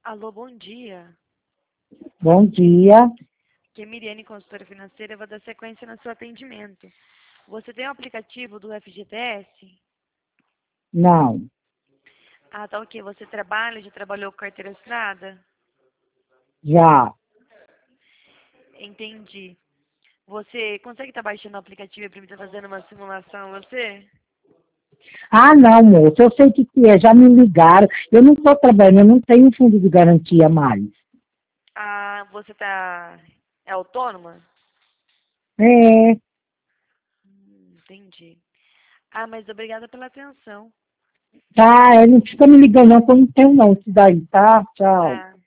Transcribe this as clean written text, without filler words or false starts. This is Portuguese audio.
Alô, bom dia. Bom dia. Aqui é Miriane, consultora financeira. Eu vou dar sequência no seu atendimento. Você tem o aplicativo do FGTS? Não, Ah, tá ok. Você trabalha, já trabalhou com carteira assinada? já. Entendi. Você consegue estar baixando o aplicativo para mim estar fazendo uma simulação, você? Ah, não, moço, eu sei o que que é, já me ligaram. Eu não estou trabalhando, eu não tenho fundo de garantia mais. Ah, você é autônoma? É, Entendi. Ah, mas obrigada pela atenção. tá, não fica me ligando não, que eu não tenho não, isso daí, tá? Tchau. Tá.